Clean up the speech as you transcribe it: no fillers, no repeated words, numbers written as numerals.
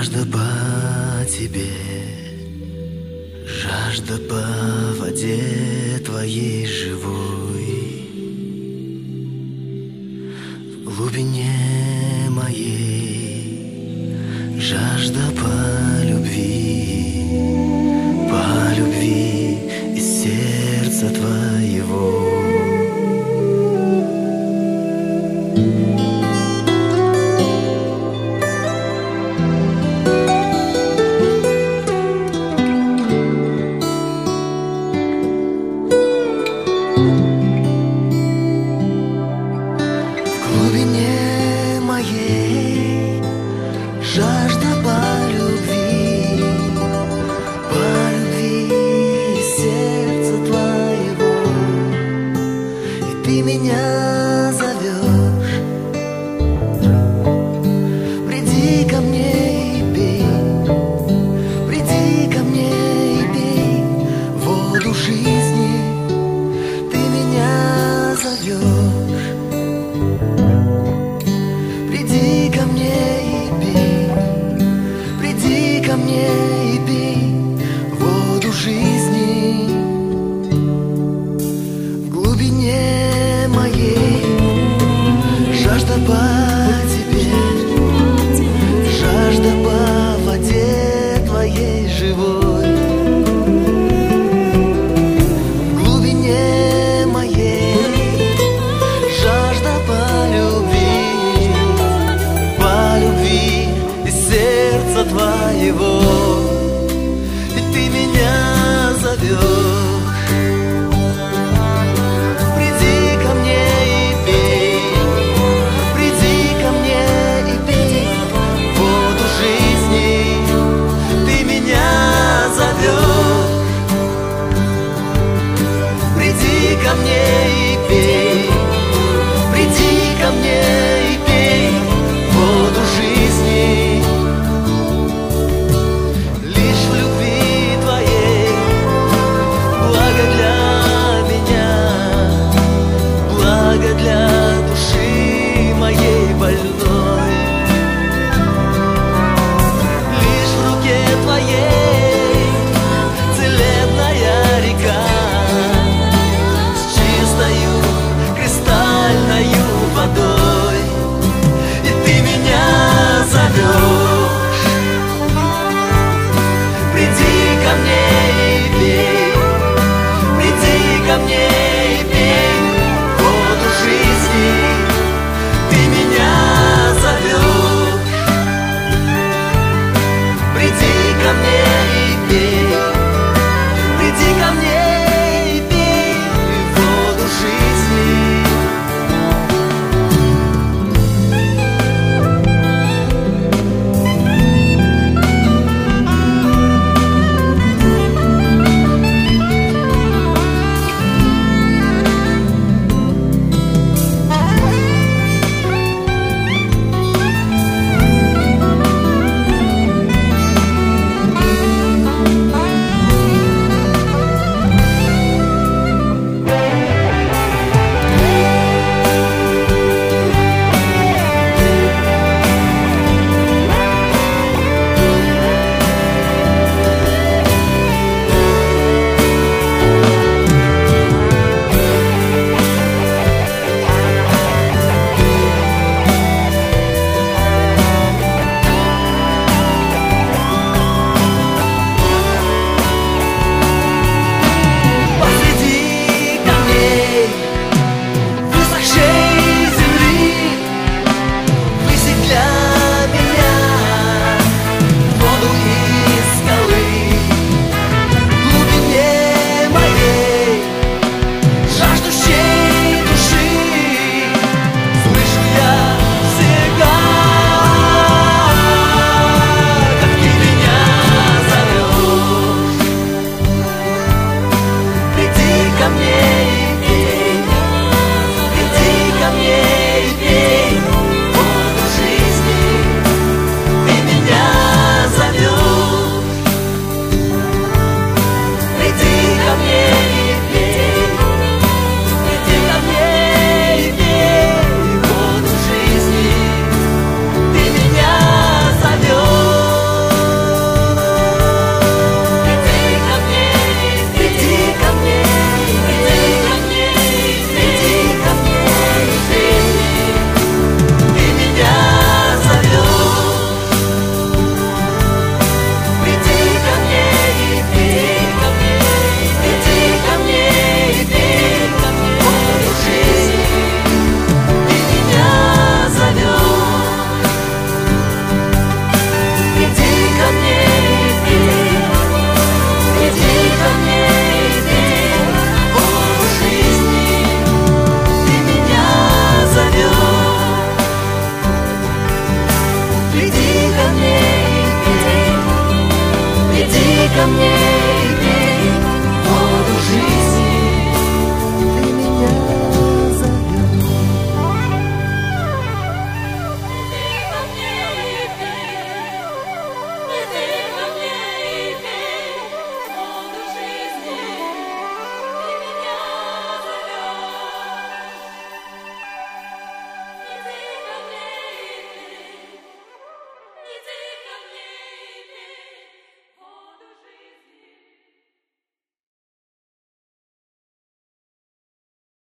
Жажда по тебе, жажда по воде твоей живой. В глубине моей жажда по любви из сердца твоего. Жажда по любви из сердца твоего. И ты меня зовешь, приди ко мне и пей, приди ко мне и пей воду жизни. Ты меня зовешь, приди ко мне ко мне и пей воду жизни. В глубине моей жажда по тебе, жажда по воде твоей живой. В глубине моей жажда по любви из сердца твоего. И ты меня зовешь, приди ко мне и пей, приди ко мне и пей воду жизни. Ты меня зовешь, приди ко мне и пей, приди ко мне и пей воду жизни. Для